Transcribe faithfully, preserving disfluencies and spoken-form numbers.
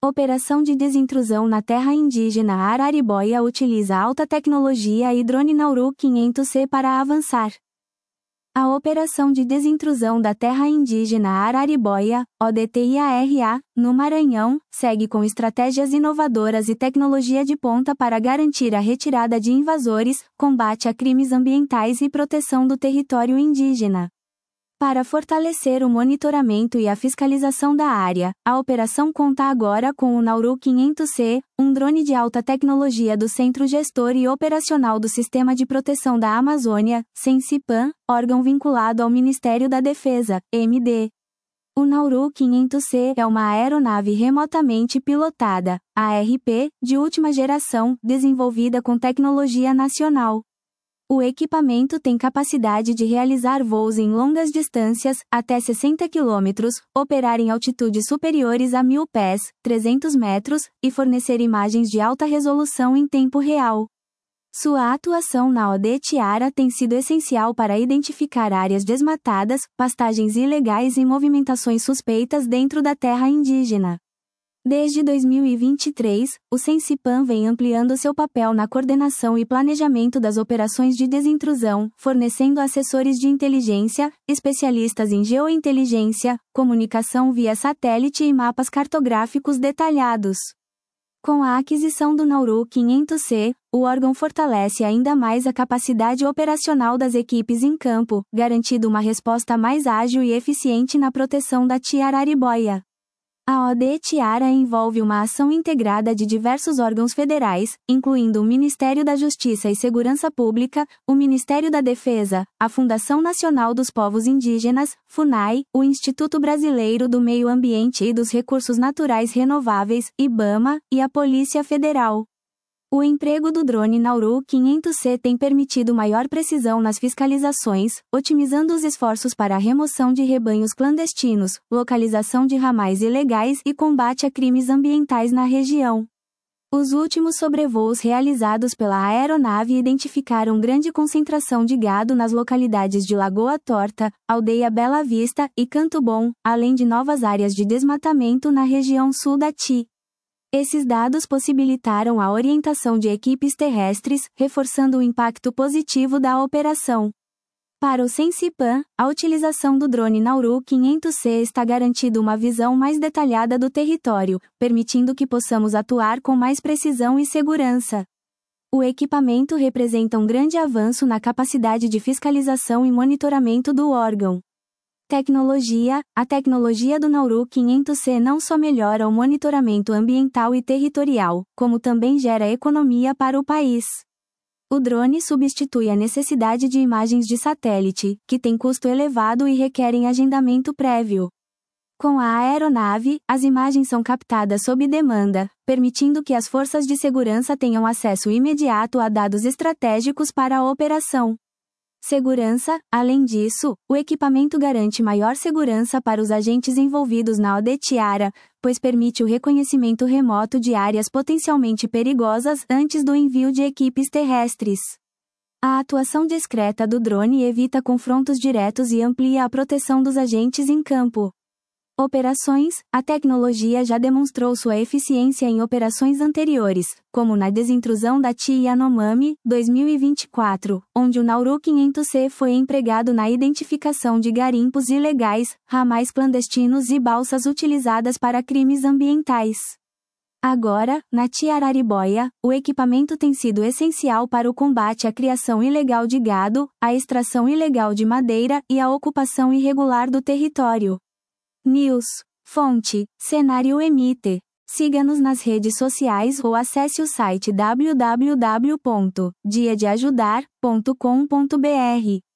Operação de desintrusão na terra indígena Araribóia utiliza alta tecnologia e drone Nauru quinhentos C para avançar. A Operação de Desintrusão da Terra Indígena Araribóia, O D T I A R A, no Maranhão, segue com estratégias inovadoras e tecnologia de ponta para garantir a retirada de invasores, combate a crimes ambientais e proteção do território indígena. Para fortalecer o monitoramento e a fiscalização da área, a operação conta agora com o Nauru quinhentos C, um drone de alta tecnologia do Centro Gestor e Operacional do Sistema de Proteção da Amazônia, Sensipan, órgão vinculado ao Ministério da Defesa, M D. O Nauru quinhentos C é uma aeronave remotamente pilotada, A R P, de última geração, desenvolvida com tecnologia nacional. O equipamento tem capacidade de realizar voos em longas distâncias, até sessenta quilômetros, operar em altitudes superiores a mil pés, trezentos metros, e fornecer imagens de alta resolução em tempo real. Sua atuação na O D T I A R A tem sido essencial para identificar áreas desmatadas, pastagens ilegais e movimentações suspeitas dentro da terra indígena. Desde dois mil e vinte e três, o Sensipan vem ampliando seu papel na coordenação e planejamento das operações de desintrusão, fornecendo assessores de inteligência, especialistas em geointeligência, comunicação via satélite e mapas cartográficos detalhados. Com a aquisição do Nauru quinhentos C, o órgão fortalece ainda mais a capacidade operacional das equipes em campo, garantindo uma resposta mais ágil e eficiente na proteção da T I Araribóia. A O D T I A R A envolve uma ação integrada de diversos órgãos federais, incluindo o Ministério da Justiça e Segurança Pública, o Ministério da Defesa, a Fundação Nacional dos Povos Indígenas, FUNAI, o Instituto Brasileiro do Meio Ambiente e dos Recursos Naturais Renováveis, IBAMA, e a Polícia Federal. O emprego do drone Nauru quinhentos C tem permitido maior precisão nas fiscalizações, otimizando os esforços para a remoção de rebanhos clandestinos, localização de ramais ilegais e combate a crimes ambientais na região. Os últimos sobrevoos realizados pela aeronave identificaram grande concentração de gado nas localidades de Lagoa Torta, Aldeia Bela Vista e Canto Bom, além de novas áreas de desmatamento na região sul da T I. Esses dados possibilitaram a orientação de equipes terrestres, reforçando o impacto positivo da operação. Para o Sensipan, a utilização do drone Nauru quinhentos C está garantindo uma visão mais detalhada do território, permitindo que possamos atuar com mais precisão e segurança. O equipamento representa um grande avanço na capacidade de fiscalização e monitoramento do órgão. Tecnologia: a tecnologia do Nauru quinhentos C não só melhora o monitoramento ambiental e territorial, como também gera economia para o país. O drone substitui a necessidade de imagens de satélite, que tem custo elevado e requerem agendamento prévio. Com a aeronave, as imagens são captadas sob demanda, permitindo que as forças de segurança tenham acesso imediato a dados estratégicos para a operação. Segurança: além disso, o equipamento garante maior segurança para os agentes envolvidos na O D T I A R A, pois permite o reconhecimento remoto de áreas potencialmente perigosas antes do envio de equipes terrestres. A atuação discreta do drone evita confrontos diretos e amplia a proteção dos agentes em campo. Operações: a tecnologia já demonstrou sua eficiência em operações anteriores, como na desintrusão da T I Yanomami, dois mil e vinte e quatro, onde o Nauru quinhentos C foi empregado na identificação de garimpos ilegais, ramais clandestinos e balsas utilizadas para crimes ambientais. Agora, na T I Araribóia, o equipamento tem sido essencial para o combate à criação ilegal de gado, a extração ilegal de madeira e a ocupação irregular do território. News. Fonte: Cenário Emite. Siga-nos nas redes sociais ou acesse o site w w w ponto dia de ajudar ponto com ponto b r.